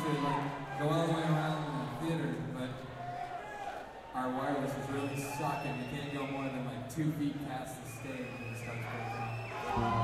could like go all the way around the theater, but our wireless is really sucking. You can't go more than like 2 feet past the stage when it starts breaking.